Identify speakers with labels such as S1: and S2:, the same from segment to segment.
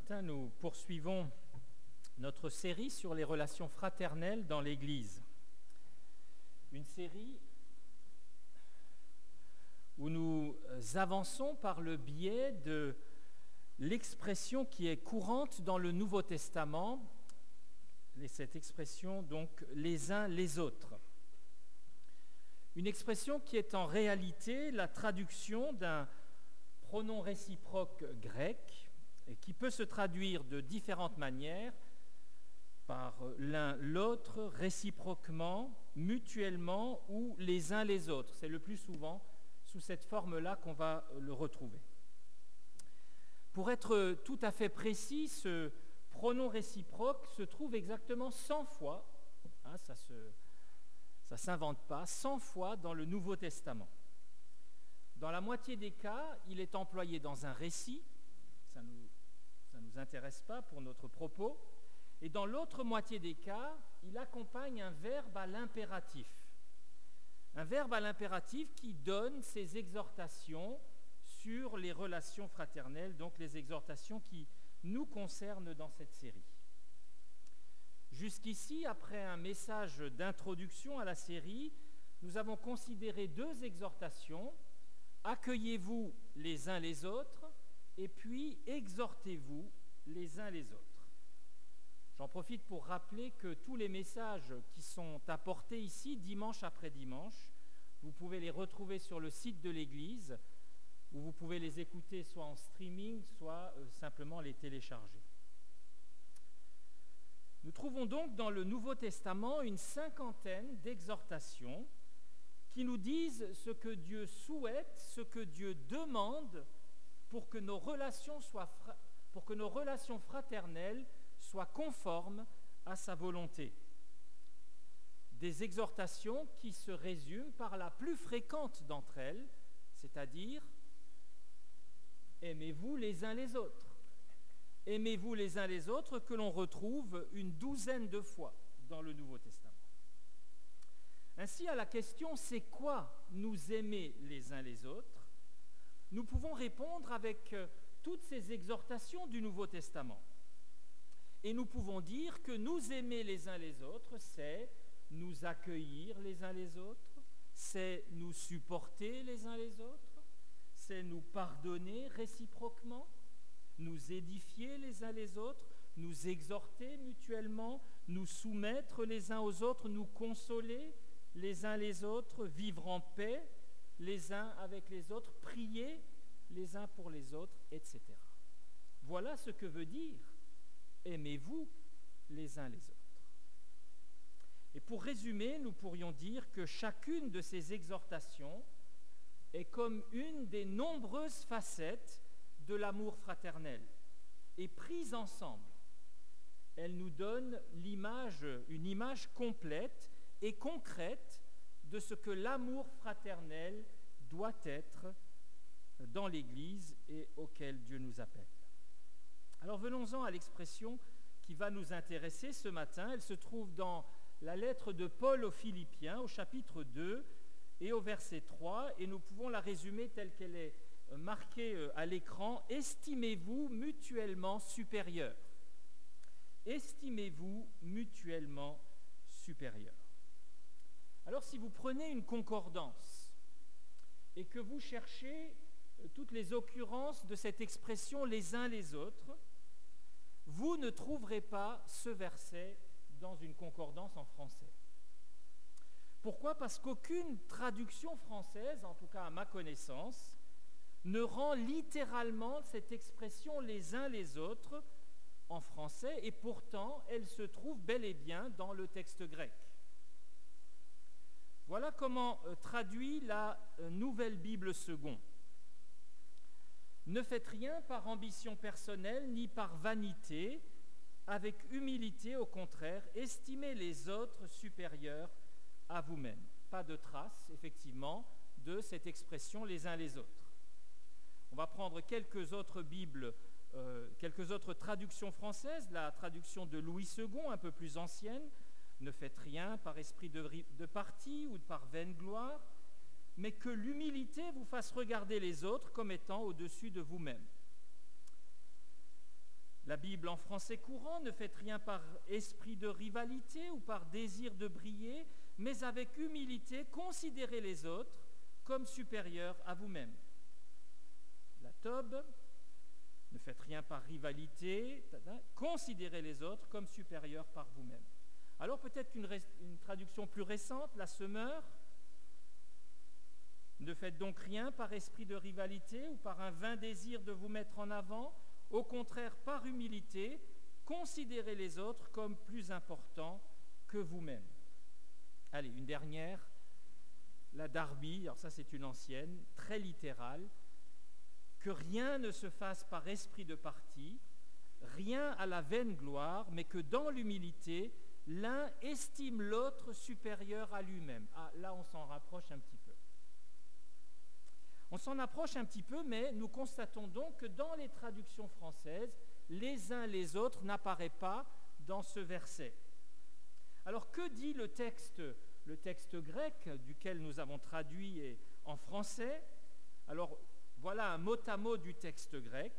S1: matin, nous poursuivons notre série sur les relations fraternelles dans l'Église. Une série où nous avançons par le biais de l'expression qui est courante dans le Nouveau Testament, cette expression donc « les uns les autres ». Une expression qui est en réalité la traduction d'un pronom réciproque grec et qui peut se traduire de différentes manières par l'un l'autre, réciproquement, mutuellement ou les uns les autres. C'est le plus souvent sous cette forme-là qu'on va le retrouver. Pour être tout à fait précis, ce pronom réciproque se trouve exactement 100 fois, ça s'invente pas, 100 fois dans le Nouveau Testament. Dans la moitié des cas, il est employé dans un récit, ça nous intéresse pas pour notre propos, et dans l'autre moitié des cas, il accompagne un verbe à l'impératif. Un verbe à l'impératif qui donne ses exhortations sur les relations fraternelles, donc les exhortations qui nous concernent dans cette série. Jusqu'ici, après un message d'introduction à la série, nous avons considéré deux exhortations. Accueillez-vous les uns les autres et puis exhortez-vous les uns les autres. J'en profite pour rappeler que tous les messages qui sont apportés ici, dimanche après dimanche, vous pouvez les retrouver sur le site de l'Église, où vous pouvez les écouter soit en streaming, soit simplement les télécharger. Nous trouvons donc dans le Nouveau Testament une cinquantaine d'exhortations qui nous disent ce que Dieu souhaite, ce que Dieu demande pour que nos relations fraternelles soient conformes à sa volonté. Des exhortations qui se résument par la plus fréquente d'entre elles, c'est-à-dire « aimez-vous les uns les autres ». Aimez-vous les uns les autres que l'on retrouve une douzaine de fois dans le Nouveau Testament. Ainsi, à la question « c'est quoi nous aimer les uns les autres ?», nous pouvons répondre avec toutes ces exhortations du Nouveau Testament. Et nous pouvons dire que nous aimer les uns les autres, c'est nous accueillir les uns les autres, c'est nous supporter les uns les autres, c'est nous pardonner réciproquement, nous édifier les uns les autres, nous exhorter mutuellement, nous soumettre les uns aux autres, nous consoler les uns les autres, vivre en paix les uns avec les autres, prier les uns pour les autres, etc. Voilà ce que veut dire « aimez-vous les uns les autres ». Et pour résumer, nous pourrions dire que chacune de ces exhortations est comme une des nombreuses facettes de l'amour fraternel. Et prises ensemble, elles nous donnent une image complète et concrète de ce que l'amour fraternel doit être dans l'Église et auquel Dieu nous appelle. Alors venons-en à l'expression qui va nous intéresser ce matin. Elle se trouve dans la lettre de Paul aux Philippiens, au chapitre 2 et au verset 3, et nous pouvons la résumer telle qu'elle est marquée à l'écran. « Estimez-vous mutuellement supérieurs. » Estimez-vous mutuellement supérieurs. Alors si vous prenez une concordance et que vous cherchez toutes les occurrences de cette expression « les uns les autres », vous ne trouverez pas ce verset dans une concordance en français. Pourquoi ? Parce qu'aucune traduction française, en tout cas à ma connaissance, ne rend littéralement cette expression « les uns les autres » en français, et pourtant elle se trouve bel et bien dans le texte grec. Voilà comment traduit la Nouvelle Bible Second. Ne faites rien par ambition personnelle ni par vanité, avec humilité au contraire, estimez les autres supérieurs à vous-même. Pas de trace, effectivement, de cette expression « les uns les autres ». On va prendre quelques autres traductions françaises, la traduction de Louis II, un peu plus ancienne, « Ne faites rien par esprit de parti ou par vaine gloire, mais que l'humilité vous fasse regarder les autres comme étant au-dessus de vous-même. » La Bible en français courant: ne faites rien par esprit de rivalité ou par désir de briller, mais avec humilité, considérez les autres comme supérieurs à vous-même. La Tob: ne faites rien par rivalité, considérez les autres comme supérieurs par vous-même. Alors peut-être une traduction plus récente, la Semeur: ne faites donc rien par esprit de rivalité ou par un vain désir de vous mettre en avant. Au contraire, par humilité, considérez les autres comme plus importants que vous-même. Allez, une dernière, la Darby, alors ça c'est une ancienne, très littérale: que rien ne se fasse par esprit de parti, rien à la vaine gloire, mais que dans l'humilité, l'un estime l'autre supérieur à lui-même. Ah, là on s'en rapproche un petit peu. On s'en approche un petit peu, mais nous constatons donc que dans les traductions françaises, les uns les autres n'apparaissent pas dans ce verset. Alors que dit le texte grec duquel nous avons traduit en français? Alors voilà un mot à mot du texte grec: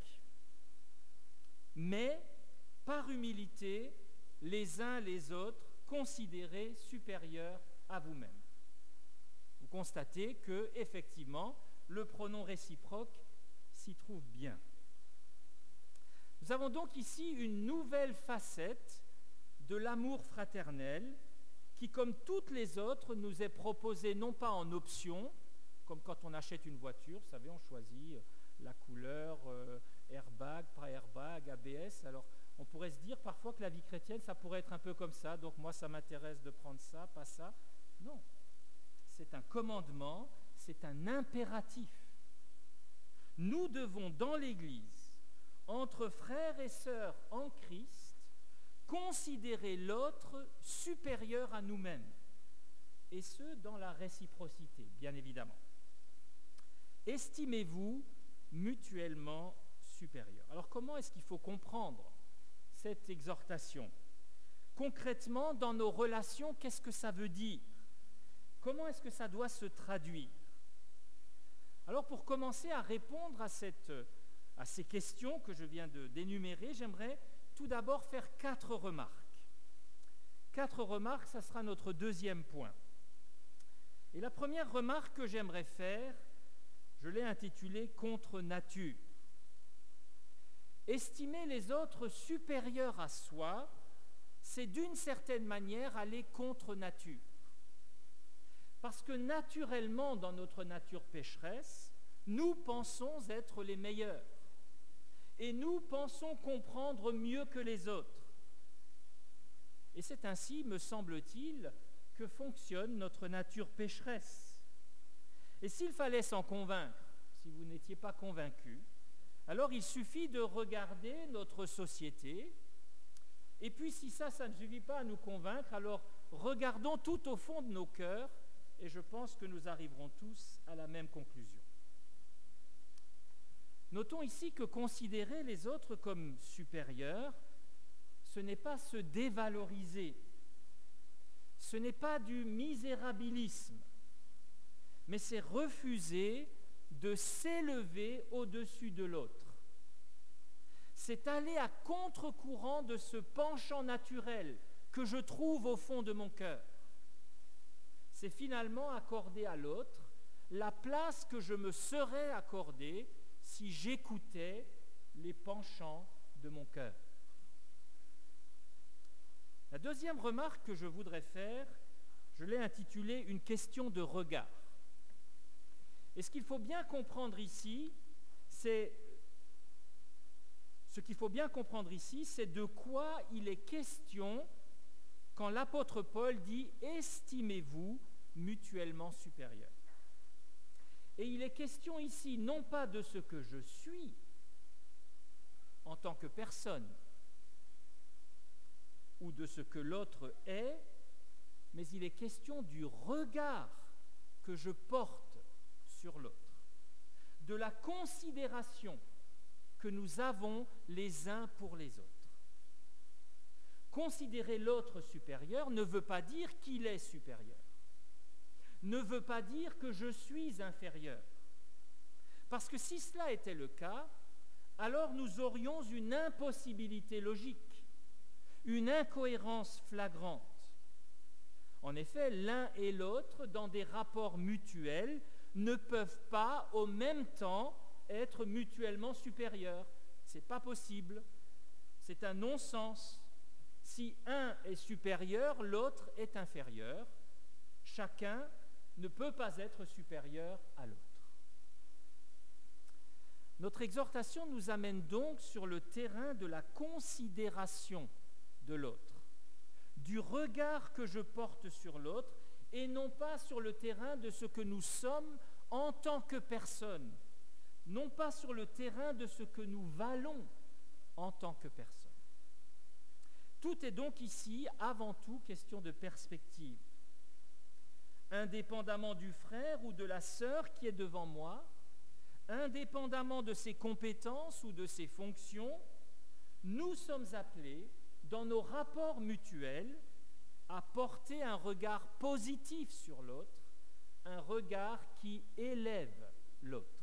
S1: mais par humilité, les uns les autres, considérez supérieurs à vous-même. Vous constatez que, effectivement, le pronom réciproque s'y trouve bien. Nous avons donc ici une nouvelle facette de l'amour fraternel qui, comme toutes les autres, nous est proposée non pas en option, comme quand on achète une voiture, vous savez, on choisit la couleur, airbag, pas airbag, ABS. Alors on pourrait se dire parfois que la vie chrétienne, ça pourrait être un peu comme ça, donc moi ça m'intéresse de prendre ça, pas ça. Non, c'est un commandement, c'est un impératif. Nous devons, dans l'Église, entre frères et sœurs en Christ, considérer l'autre supérieur à nous-mêmes, et ce, dans la réciprocité, bien évidemment. Estimez-vous mutuellement supérieurs. Alors comment est-ce qu'il faut comprendre cette exhortation? Concrètement, dans nos relations, qu'est-ce que ça veut dire? Comment est-ce que ça doit se traduire? Alors pour commencer à répondre à ces questions que je viens d'énumérer, j'aimerais tout d'abord faire 4 remarques. 4 remarques, ça sera notre deuxième point. Et la première remarque que j'aimerais faire, je l'ai intitulée « Contre nature ». Estimer les autres supérieurs à soi, c'est d'une certaine manière aller contre nature. Parce que naturellement, dans notre nature pécheresse, nous pensons être les meilleurs. Et nous pensons comprendre mieux que les autres. Et c'est ainsi, me semble-t-il, que fonctionne notre nature pécheresse. Et s'il fallait s'en convaincre, si vous n'étiez pas convaincu, alors il suffit de regarder notre société, et puis si ça ne suffit pas à nous convaincre, alors regardons tout au fond de nos cœurs, et je pense que nous arriverons tous à la même conclusion. Notons ici que considérer les autres comme supérieurs, ce n'est pas se dévaloriser, ce n'est pas du misérabilisme, mais c'est refuser de s'élever au-dessus de l'autre. C'est aller à contre-courant de ce penchant naturel que je trouve au fond de mon cœur. C'est finalement accorder à l'autre la place que je me serais accordée si j'écoutais les penchants de mon cœur. La deuxième remarque que je voudrais faire, je l'ai intitulée « Une question de regard ». Et ce qu'il faut bien comprendre ici, c'est de quoi il est question quand l'apôtre Paul dit « Estimez-vous mutuellement supérieurs ». Et il est question ici non pas de ce que je suis en tant que personne ou de ce que l'autre est, mais il est question du regard que je porte sur l'autre, de la considération que nous avons les uns pour les autres. Considérer l'autre supérieur ne veut pas dire qu'il est supérieur, ne veut pas dire que je suis inférieur. Parce que si cela était le cas, alors nous aurions une impossibilité logique, une incohérence flagrante. En effet, l'un et l'autre, dans des rapports mutuels, ne peuvent pas au même temps être mutuellement supérieurs. Ce n'est pas possible. C'est un non-sens. Si un est supérieur, l'autre est inférieur. Chacun ne peut pas être supérieur à l'autre. Notre exhortation nous amène donc sur le terrain de la considération de l'autre, du regard que je porte sur l'autre, et non pas sur le terrain de ce que nous sommes en tant que personne, non pas sur le terrain de ce que nous valons en tant que personne. Tout est donc ici, avant tout, question de perspective. Indépendamment du frère ou de la sœur qui est devant moi, indépendamment de ses compétences ou de ses fonctions, nous sommes appelés, dans nos rapports mutuels, à porter un regard positif sur l'autre, un regard qui élève l'autre.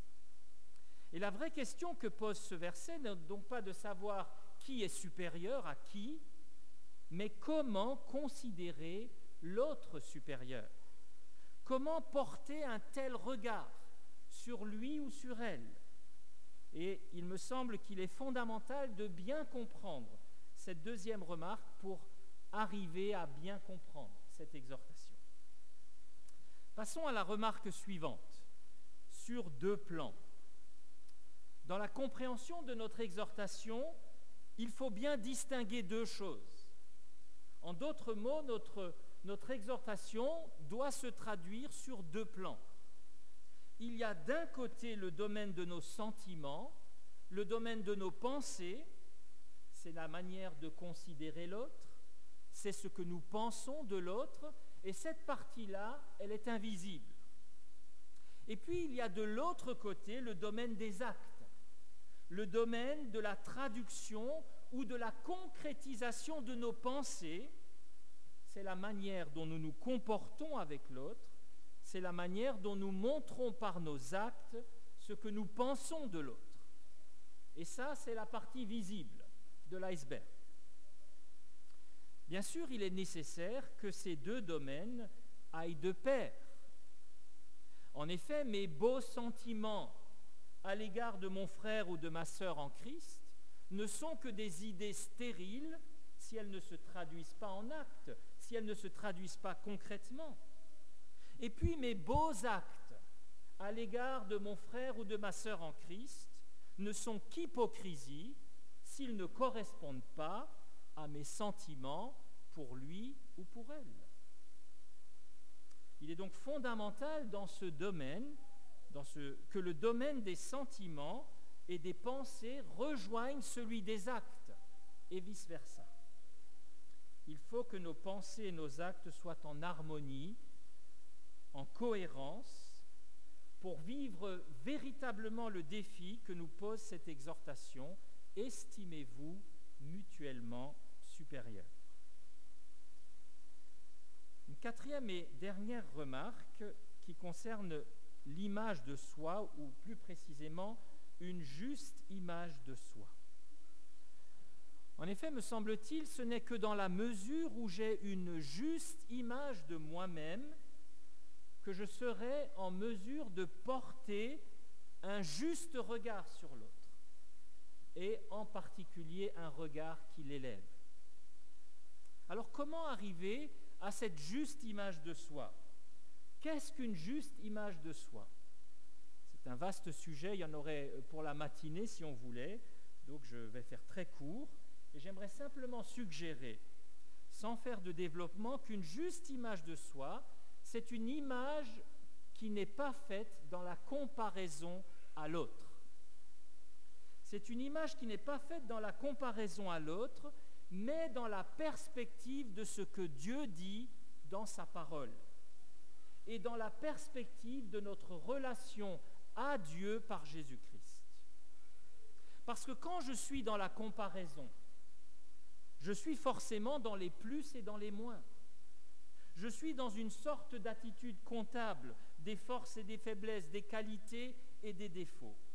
S1: Et la vraie question que pose ce verset n'est donc pas de savoir qui est supérieur à qui, mais comment considérer l'autre supérieur. Comment porter un tel regard sur lui ou sur elle? Et il me semble qu'il est fondamental de bien comprendre cette deuxième remarque pour arriver à bien comprendre cette exhortation. Passons à la remarque suivante, sur deux plans. Dans la compréhension de notre exhortation, il faut bien distinguer deux choses. En d'autres mots, notre exhortation doit se traduire sur deux plans. Il y a d'un côté le domaine de nos sentiments, le domaine de nos pensées, c'est la manière de considérer l'autre, c'est ce que nous pensons de l'autre, et cette partie-là, elle est invisible. Et puis il y a de l'autre côté le domaine des actes, le domaine de la traduction ou de la concrétisation de nos pensées, c'est la manière dont nous nous comportons avec l'autre, c'est la manière dont nous montrons par nos actes ce que nous pensons de l'autre. Et ça, c'est la partie visible de l'iceberg. Bien sûr, il est nécessaire que ces deux domaines aillent de pair. En effet, mes beaux sentiments à l'égard de mon frère ou de ma sœur en Christ ne sont que des idées stériles si elles ne se traduisent pas en actes, si elles ne se traduisent pas concrètement. Et puis mes beaux actes à l'égard de mon frère ou de ma sœur en Christ ne sont qu'hypocrisie s'ils ne correspondent pas à mes sentiments pour lui ou pour elle. Il est donc fondamental dans ce domaine, que le domaine des sentiments et des pensées rejoigne celui des actes et vice-versa. Il faut que nos pensées et nos actes soient en harmonie, en cohérence, pour vivre véritablement le défi que nous pose cette exhortation. Estimez-vous mutuellement supérieurs. Une quatrième et dernière remarque qui concerne l'image de soi, ou plus précisément, une juste image de soi. En effet, me semble-t-il, ce n'est que dans la mesure où j'ai une juste image de moi-même que je serai en mesure de porter un juste regard sur l'autre, et en particulier un regard qui l'élève. Alors comment arriver à cette juste image de soi? Qu'est-ce qu'une juste image de soi? C'est un vaste sujet, il y en aurait pour la matinée si on voulait, donc je vais faire très court, et j'aimerais simplement suggérer, sans faire de développement, qu'une juste image de soi, c'est une image qui n'est pas faite dans la comparaison à l'autre. C'est une image qui n'est pas faite dans la comparaison à l'autre, mais dans la perspective de ce que Dieu dit dans sa parole et dans la perspective de notre relation à Dieu par Jésus-Christ. Parce que quand je suis dans la comparaison, je suis forcément dans les plus et dans les moins. Je suis dans une sorte d'attitude comptable des forces et des faiblesses, des qualités et des défauts.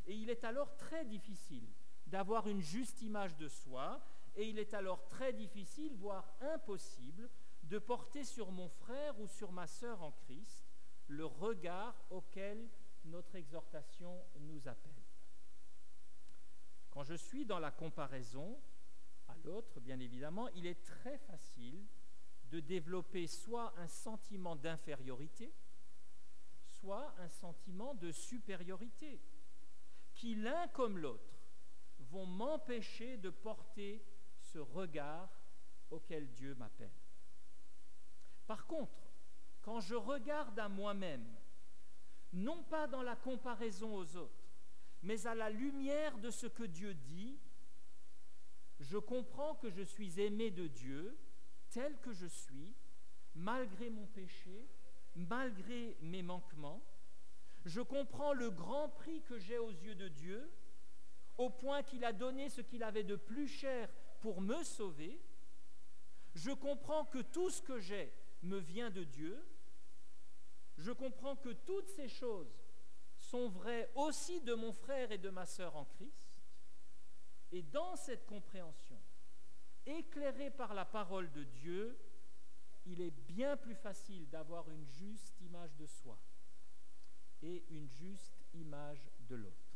S1: Et il est alors très difficile d'avoir une juste image de soi, et il est alors très difficile, voire impossible, de porter sur mon frère ou sur ma sœur en Christ le regard auquel notre exhortation nous appelle. Quand je suis dans la comparaison à l'autre, bien évidemment, il est très facile de développer soit un sentiment d'infériorité, soit un sentiment de supériorité, qui l'un comme l'autre vont m'empêcher de porter ce regard auquel Dieu m'appelle. Par contre, quand je regarde à moi-même, non pas dans la comparaison aux autres, mais à la lumière de ce que Dieu dit, je comprends que je suis aimé de Dieu tel que je suis, malgré mon péché, malgré mes manquements. Je comprends le grand prix que j'ai aux yeux de Dieu, au point qu'il a donné ce qu'il avait de plus cher pour me sauver. Je comprends que tout ce que j'ai me vient de Dieu. Je comprends que toutes ces choses sont vraies aussi de mon frère et de ma sœur en Christ. Et dans cette compréhension, éclairée par la parole de Dieu, il est bien plus facile d'avoir une juste image de soi et une juste image de l'autre.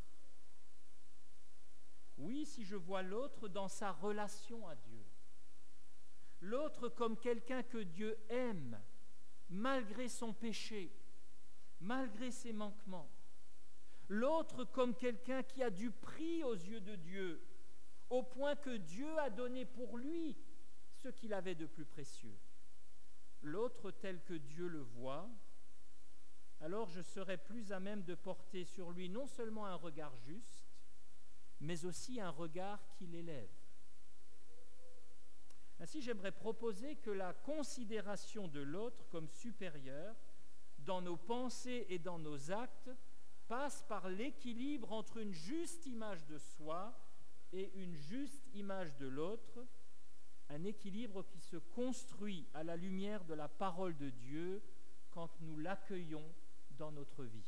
S1: Oui, si je vois l'autre dans sa relation à Dieu, l'autre comme quelqu'un que Dieu aime, malgré son péché, malgré ses manquements, l'autre comme quelqu'un qui a du prix aux yeux de Dieu, au point que Dieu a donné pour lui ce qu'il avait de plus précieux, l'autre tel que Dieu le voit, alors je serai plus à même de porter sur lui non seulement un regard juste, mais aussi un regard qui l'élève. Ainsi, j'aimerais proposer que la considération de l'autre comme supérieur dans nos pensées et dans nos actes passe par l'équilibre entre une juste image de soi et une juste image de l'autre, un équilibre qui se construit à la lumière de la parole de Dieu quand nous l'accueillons dans notre vie.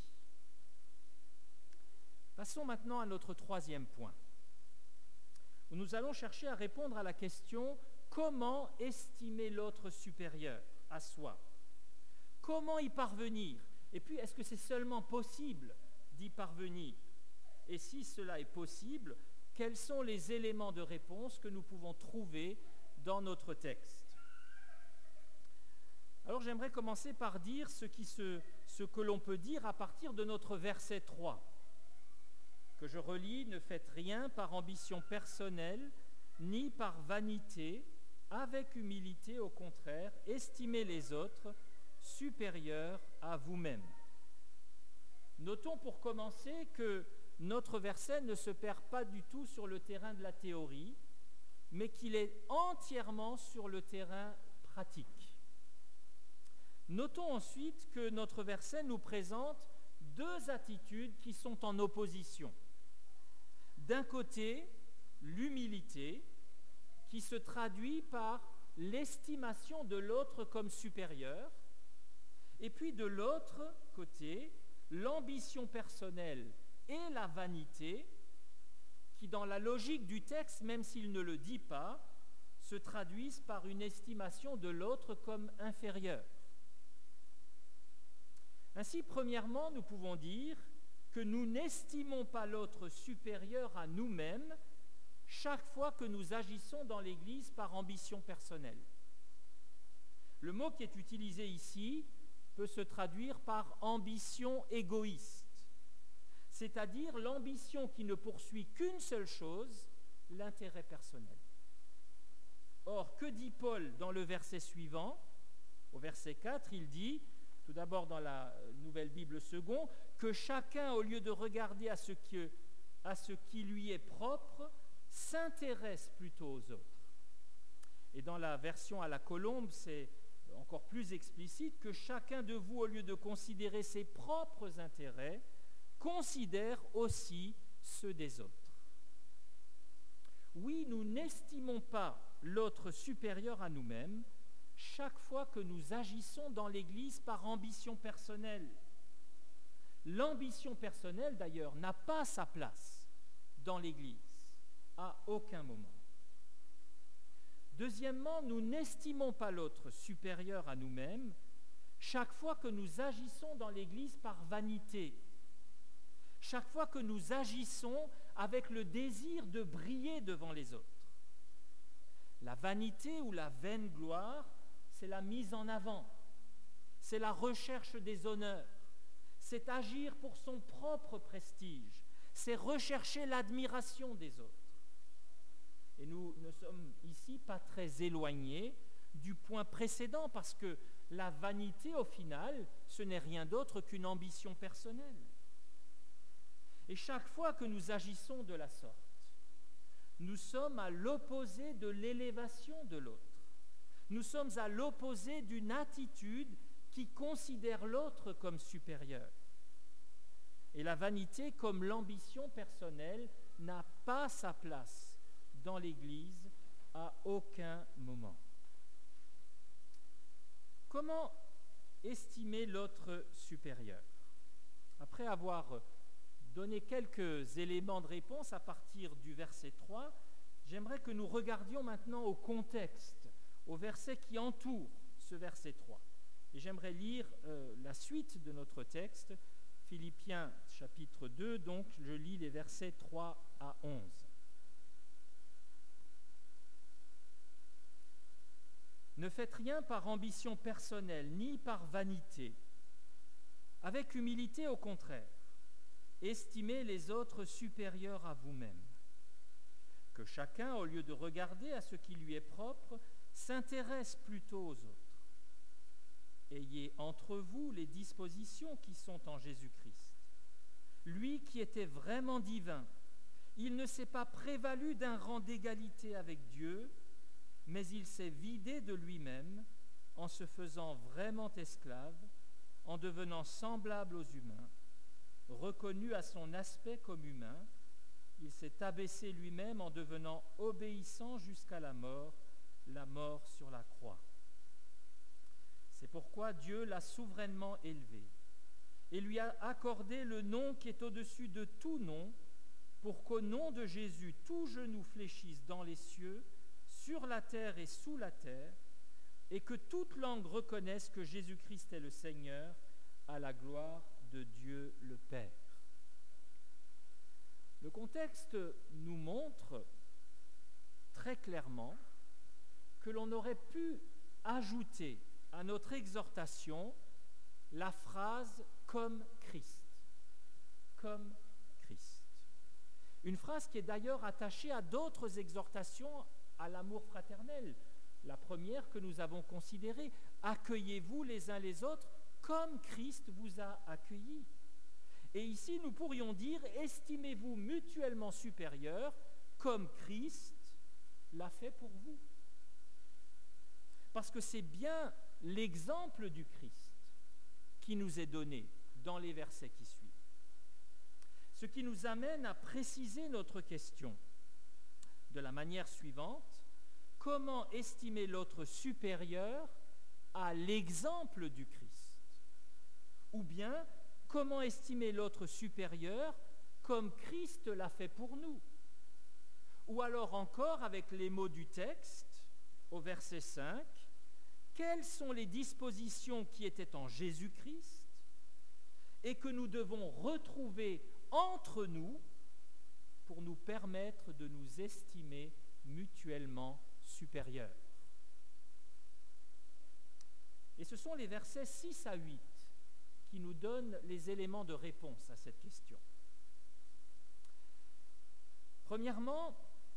S1: Passons maintenant à notre troisième point, où nous allons chercher à répondre à la question « Comment estimer l'autre supérieur à soi ? Comment y parvenir ? Et puis, est-ce que c'est seulement possible d'y parvenir ? Et si cela est possible, quels sont les éléments de réponse que nous pouvons trouver dans notre texte ? Alors, j'aimerais commencer par dire ce que l'on peut dire à partir de notre verset 3, que je relis « Ne faites rien par ambition personnelle, ni par vanité, avec humilité au contraire, estimez les autres supérieurs à vous-même. » Notons pour commencer que notre verset ne se perd pas du tout sur le terrain de la théorie, mais qu'il est entièrement sur le terrain pratique. Notons ensuite que notre verset nous présente deux attitudes qui sont en opposition. D'un côté, l'humilité, qui se traduit par l'estimation de l'autre comme supérieur, et puis de l'autre côté, l'ambition personnelle et la vanité, qui dans la logique du texte, même s'il ne le dit pas, se traduisent par une estimation de l'autre comme inférieur. Ainsi, premièrement, nous pouvons dire que nous n'estimons pas l'autre supérieur à nous-mêmes chaque fois que nous agissons dans l'Église par ambition personnelle. Le mot qui est utilisé ici peut se traduire par ambition égoïste, c'est-à-dire l'ambition qui ne poursuit qu'une seule chose, l'intérêt personnel. Or, que dit Paul dans le verset suivant ? Au verset 4, il dit, tout d'abord dans la Nouvelle Bible Second, que chacun, au lieu de regarder à ce qui lui est propre, s'intéresse plutôt aux autres. Et dans la version à la Colombe, c'est encore plus explicite, que chacun de vous, au lieu de considérer ses propres intérêts, considère aussi ceux des autres. Oui, nous n'estimons pas l'autre supérieur à nous-mêmes chaque fois que nous agissons dans l'Église par ambition personnelle, L'ambition personnelle, d'ailleurs, n'a pas sa place dans l'Église, à aucun moment. Deuxièmement, nous n'estimons pas l'autre supérieur à nous-mêmes chaque fois que nous agissons dans l'Église par vanité, chaque fois que nous agissons avec le désir de briller devant les autres. La vanité ou la vaine gloire, c'est la mise en avant, c'est la recherche des honneurs, c'est agir pour son propre prestige, c'est rechercher l'admiration des autres. Et nous ne sommes ici pas très éloignés du point précédent, parce que la vanité, au final, ce n'est rien d'autre qu'une ambition personnelle. Et chaque fois que nous agissons de la sorte, nous sommes à l'opposé de l'élévation de l'autre. Nous sommes à l'opposé d'une attitude qui considère l'autre comme supérieur. Et la vanité, comme l'ambition personnelle, n'a pas sa place dans l'Église à aucun moment. Comment estimer l'autre supérieur? Après avoir donné quelques éléments de réponse à partir du verset 3, j'aimerais que nous regardions maintenant au contexte, au verset qui entoure ce verset 3. Et j'aimerais lire la suite de notre texte, Philippiens chapitre 2, donc je lis les versets 3 à 11. Ne faites rien par ambition personnelle, ni par vanité. Avec humilité, au contraire, estimez les autres supérieurs à vous-même. Que chacun, au lieu de regarder à ce qui lui est propre, s'intéresse plutôt aux autres. Ayez entre vous les dispositions qui sont en Jésus-Christ. Lui qui était vraiment divin, il ne s'est pas prévalu d'un rang d'égalité avec Dieu, mais il s'est vidé de lui-même en se faisant vraiment esclave, en devenant semblable aux humains. Reconnu à son aspect comme humain, il s'est abaissé lui-même en devenant obéissant jusqu'à la mort sur la croix. C'est pourquoi Dieu l'a souverainement élevé et lui a accordé le nom qui est au-dessus de tout nom, pour qu'au nom de Jésus, tout genou fléchisse dans les cieux, sur la terre et sous la terre, et que toute langue reconnaisse que Jésus-Christ est le Seigneur, à la gloire de Dieu le Père. Le contexte nous montre très clairement que l'on aurait pu ajouter à notre exhortation la phrase « comme Christ ». Comme Christ. Une phrase qui est d'ailleurs attachée à d'autres exhortations à l'amour fraternel. La première que nous avons considérée, « Accueillez-vous les uns les autres comme Christ vous a accueillis ». Et ici, nous pourrions dire « Estimez-vous mutuellement supérieurs comme Christ l'a fait pour vous ». Parce que c'est bien l'exemple du Christ qui nous est donné dans les versets qui suivent. Ce qui nous amène à préciser notre question de la manière suivante: comment estimer l'autre supérieur à l'exemple du Christ? Ou bien, comment estimer l'autre supérieur comme Christ l'a fait pour nous? Ou alors encore, avec les mots du texte, au verset 5, quelles sont les dispositions qui étaient en Jésus-Christ et que nous devons retrouver entre nous pour nous permettre de nous estimer mutuellement supérieurs. Et ce sont les versets 6 à 8 qui nous donnent les éléments de réponse à cette question. Premièrement,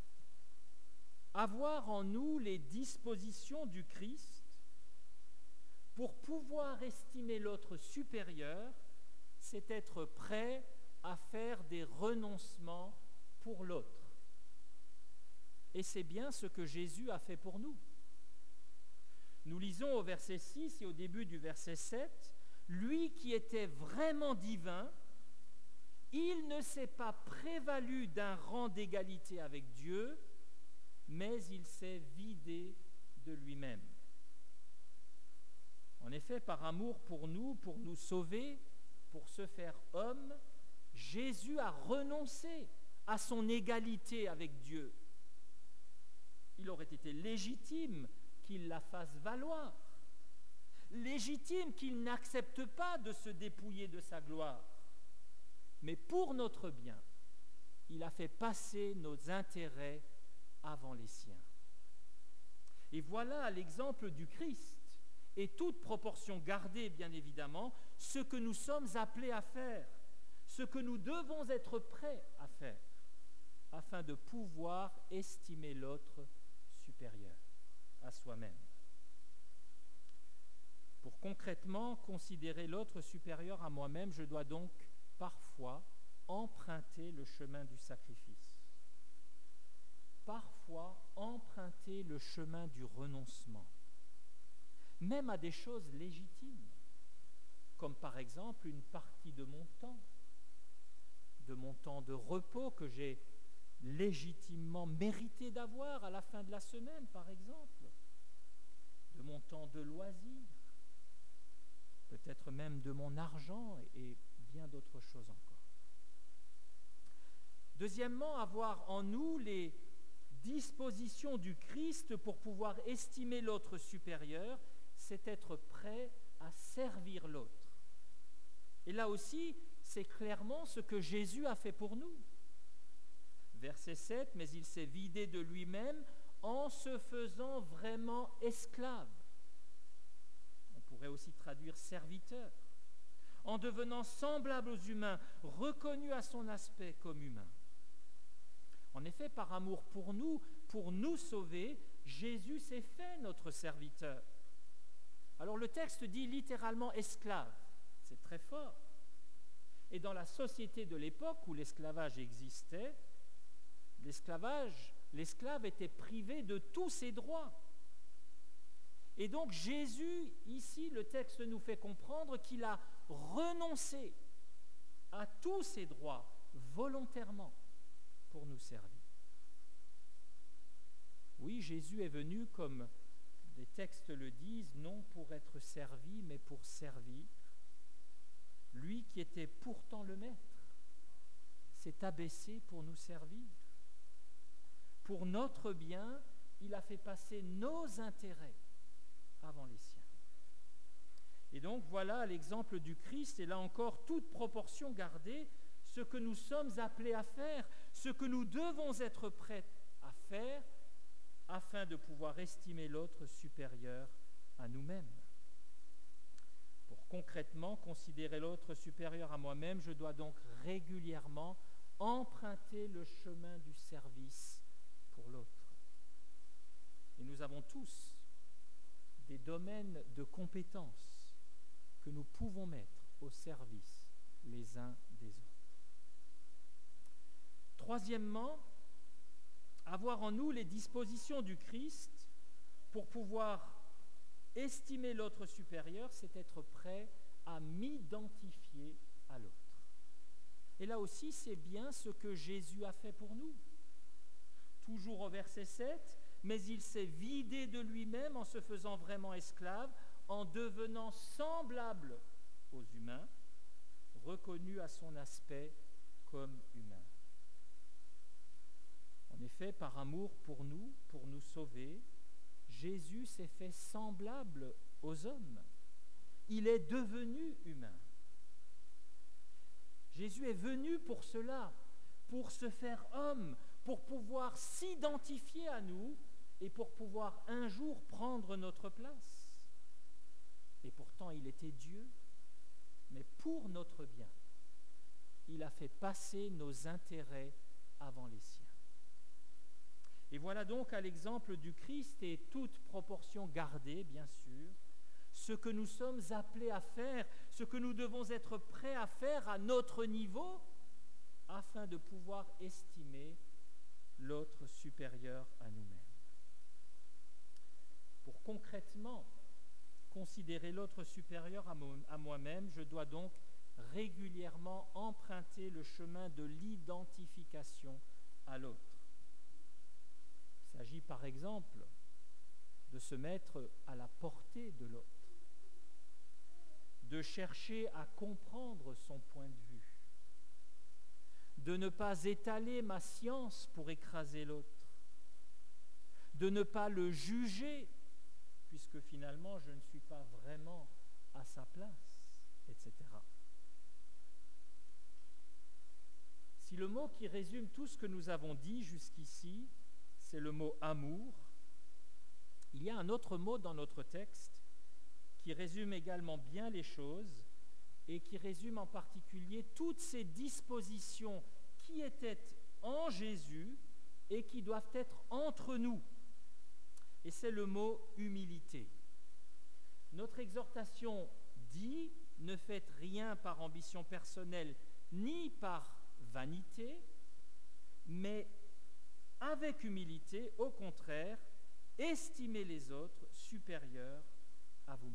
S1: avoir en nous les dispositions du Christ pour pouvoir estimer l'autre supérieur, c'est être prêt à faire des renoncements pour l'autre. Et c'est bien ce que Jésus a fait pour nous. Nous lisons au verset 6 et au début du verset 7, « Lui qui était vraiment divin, il ne s'est pas prévalu d'un rang d'égalité avec Dieu, mais il s'est vidé de lui-même. » En effet, par amour pour nous sauver, pour se faire homme, Jésus a renoncé à son égalité avec Dieu. Il aurait été légitime qu'il la fasse valoir, légitime qu'il n'accepte pas de se dépouiller de sa gloire. Mais pour notre bien, il a fait passer nos intérêts avant les siens. Et voilà l'exemple du Christ, et toute proportion gardée, bien évidemment, ce que nous sommes appelés à faire, ce que nous devons être prêts à faire, afin de pouvoir estimer l'autre supérieur à soi-même. Pour concrètement considérer l'autre supérieur à moi-même, je dois donc parfois emprunter le chemin du sacrifice, parfois emprunter le chemin du renoncement, même à des choses légitimes, comme par exemple une partie de mon temps de repos que j'ai légitimement mérité d'avoir à la fin de la semaine, par exemple, de mon temps de loisir, peut-être même de mon argent et bien d'autres choses encore. Deuxièmement, avoir en nous les dispositions du Christ pour pouvoir estimer l'autre supérieur, c'est être prêt à servir l'autre. Et là aussi, c'est clairement ce que Jésus a fait pour nous. Verset 7, mais il s'est vidé de lui-même en se faisant vraiment esclave. On pourrait aussi traduire serviteur. En devenant semblable aux humains, reconnu à son aspect comme humain. En effet, par amour pour nous sauver, Jésus s'est fait notre serviteur. Alors le texte dit littéralement esclave, c'est très fort. Et dans la société de l'époque où l'esclavage existait, l'esclave était privé de tous ses droits. Et donc Jésus, ici, le texte nous fait comprendre qu'il a renoncé à tous ses droits volontairement pour nous servir. Oui, Jésus est venu, comme les textes le disent, non pour être servi, mais pour servir. Lui qui était pourtant le Maître s'est abaissé pour nous servir. Pour notre bien, il a fait passer nos intérêts avant les siens. Et donc voilà l'exemple du Christ, et là encore, toute proportion gardée, ce que nous sommes appelés à faire, ce que nous devons être prêts à faire afin de pouvoir estimer l'autre supérieur à nous-mêmes. Pour concrètement considérer l'autre supérieur à moi-même, je dois donc régulièrement emprunter le chemin du service pour l'autre. Et nous avons tous des domaines de compétences que nous pouvons mettre au service les uns des autres. Troisièmement, avoir en nous les dispositions du Christ pour pouvoir estimer l'autre supérieur, c'est être prêt à m'identifier à l'autre. Et là aussi, c'est bien ce que Jésus a fait pour nous. Toujours au verset 7, mais il s'est vidé de lui-même en se faisant vraiment esclave, en devenant semblable aux humains, reconnu à son aspect comme humain. En effet, par amour pour nous sauver, Jésus s'est fait semblable aux hommes. Il est devenu humain. Jésus est venu pour cela, pour se faire homme, pour pouvoir s'identifier à nous et pour pouvoir un jour prendre notre place. Et pourtant, il était Dieu, mais pour notre bien, il a fait passer nos intérêts avant les siens. Et voilà donc à l'exemple du Christ, et toute proportion gardée, bien sûr, ce que nous sommes appelés à faire, ce que nous devons être prêts à faire à notre niveau, afin de pouvoir estimer l'autre supérieur à nous-mêmes. Pour concrètement considérer l'autre supérieur à moi-même, je dois donc régulièrement emprunter le chemin de l'identification à l'autre. Il s'agit par exemple de se mettre à la portée de l'autre, de chercher à comprendre son point de vue, de ne pas étaler ma science pour écraser l'autre, de ne pas le juger, puisque finalement je ne suis pas vraiment à sa place, etc. Si le mot qui résume tout ce que nous avons dit jusqu'ici, c'est le mot amour, il y a un autre mot dans notre texte qui résume également bien les choses et qui résume en particulier toutes ces dispositions qui étaient en Jésus et qui doivent être entre nous. Et c'est le mot humilité. Notre exhortation dit « Ne faites rien par ambition personnelle ni par vanité, mais avec humilité, au contraire, estimez les autres supérieurs à vous-même. »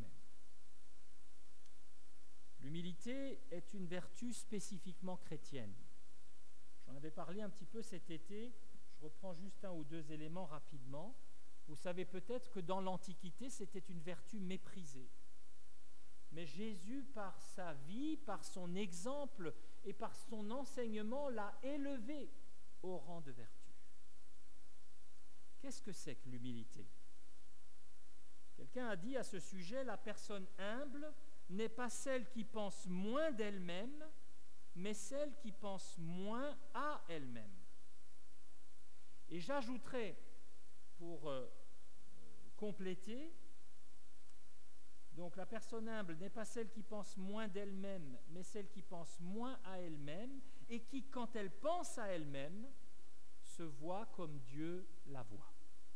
S1: L'humilité est une vertu spécifiquement chrétienne. J'en avais parlé un petit peu cet été, je reprends juste un ou deux éléments rapidement. Vous savez peut-être que dans l'Antiquité, c'était une vertu méprisée. Mais Jésus, par sa vie, par son exemple et par son enseignement, l'a élevée au rang de vertu. Qu'est-ce que c'est que l'humilité ? Quelqu'un a dit à ce sujet, la personne humble n'est pas celle qui pense moins d'elle-même, mais celle qui pense moins à elle-même. Et j'ajouterai, pour compléter, donc la personne humble n'est pas celle qui pense moins d'elle-même, mais celle qui pense moins à elle-même, et qui, quand elle pense à elle-même, se voit comme Dieu la voit.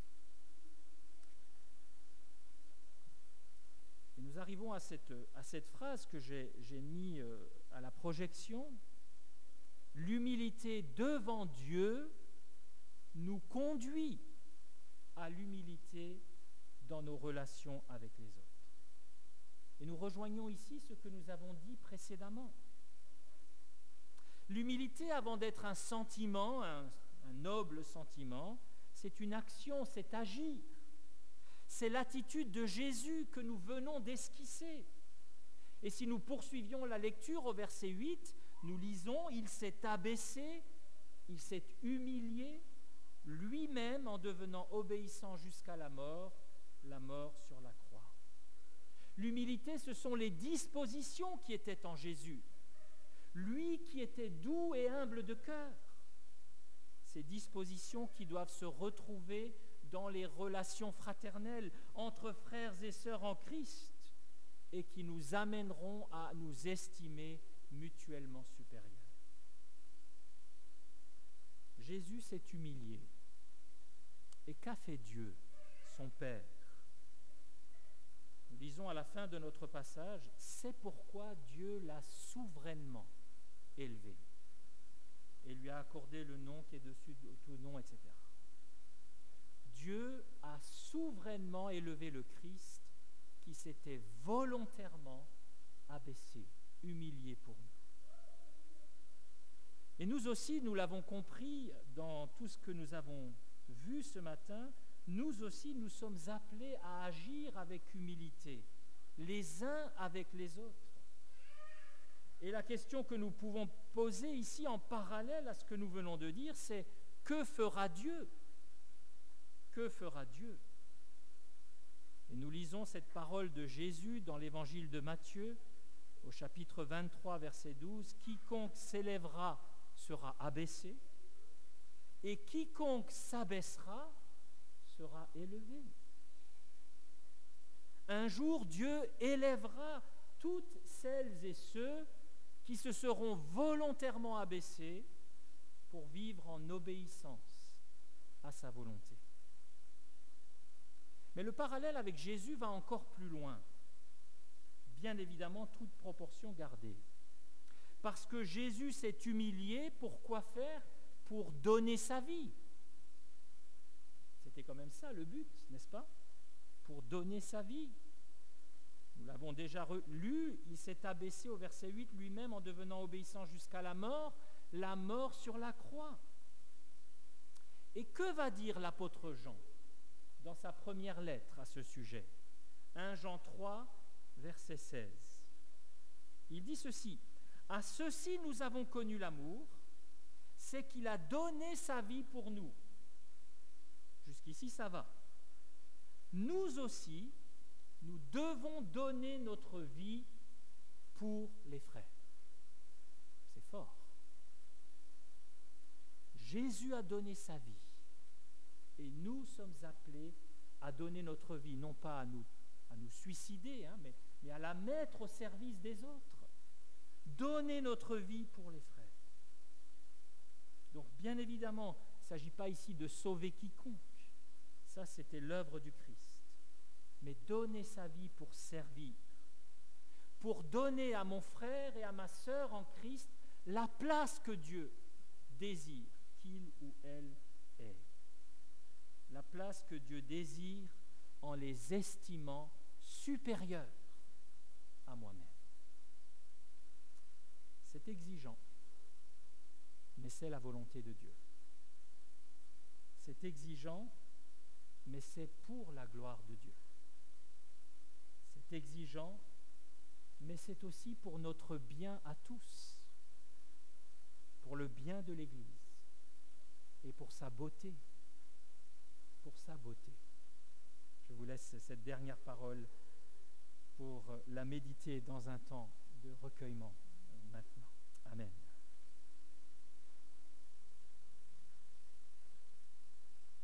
S1: Et nous arrivons à cette phrase que j'ai mis à la projection. L'humilité devant Dieu nous conduit à l'humilité dans nos relations avec les autres. Et nous rejoignons ici ce que nous avons dit précédemment. L'humilité, avant d'être un sentiment, un noble sentiment, c'est une action, c'est agir. C'est l'attitude de Jésus que nous venons d'esquisser. Et si nous poursuivions la lecture au verset 8, nous lisons « Il s'est abaissé, il s'est humilié lui-même en devenant obéissant jusqu'à la mort sur la croix. » L'humilité, ce sont les dispositions qui étaient en Jésus. Lui qui était doux et humble de cœur. Ces dispositions qui doivent se retrouver dans les relations fraternelles entre frères et sœurs en Christ et qui nous amèneront à nous estimer mutuellement supérieurs. Jésus s'est humilié. Et qu'a fait Dieu, son Père ? Nous lisons à la fin de notre passage, c'est pourquoi Dieu l'a souverainement élevé et lui a accordé le nom qui est dessus de tout nom, etc. Dieu a souverainement élevé le Christ qui s'était volontairement abaissé, humilié pour nous. Et nous aussi, nous l'avons compris dans tout ce que nous avons vu ce matin, nous aussi, nous sommes appelés à agir avec humilité, les uns avec les autres. Et la question que nous pouvons poser ici en parallèle à ce que nous venons de dire, c'est « Que fera Dieu ?» Que fera Dieu ? Et nous lisons cette parole de Jésus dans l'évangile de Matthieu, au chapitre 23, verset 12, « Quiconque s'élèvera sera abaissé, et quiconque s'abaissera sera élevé. » Un jour, Dieu élèvera toutes celles et ceux qui se seront volontairement abaissés pour vivre en obéissance à sa volonté. Mais le parallèle avec Jésus va encore plus loin, bien évidemment toute proportion gardée. Parce que Jésus s'est humilié, pour quoi faire ? Pour donner sa vie. C'était quand même ça le but, n'est-ce pas ? Pour donner sa vie. Nous l'avons déjà lu, il s'est abaissé au verset 8 lui-même en devenant obéissant jusqu'à la mort sur la croix. Et que va dire l'apôtre Jean dans sa première lettre à ce sujet ? 1 Jean 3, verset 16. Il dit ceci: « À ceci nous avons connu l'amour, c'est qu'il a donné sa vie pour nous. » Jusqu'ici, ça va. Nous aussi, nous devons donner notre vie pour les frères. C'est fort. Jésus a donné sa vie et nous sommes appelés à donner notre vie, non pas à nous suicider, mais à la mettre au service des autres. Donner notre vie pour les frères. Donc, bien évidemment, il ne s'agit pas ici de sauver quiconque. Ça, c'était l'œuvre du Christ. Mais donner sa vie pour servir, pour donner à mon frère et à ma sœur en Christ la place que Dieu désire qu'il ou elle ait. La place que Dieu désire en les estimant supérieurs à moi-même. C'est exigeant, mais c'est la volonté de Dieu. C'est exigeant, mais c'est pour la gloire de Dieu. C'est exigeant, mais c'est aussi pour notre bien à tous, pour le bien de l'Église et pour sa beauté. Pour sa beauté. Je vous laisse cette dernière parole pour la méditer dans un temps de recueillement maintenant. Amen.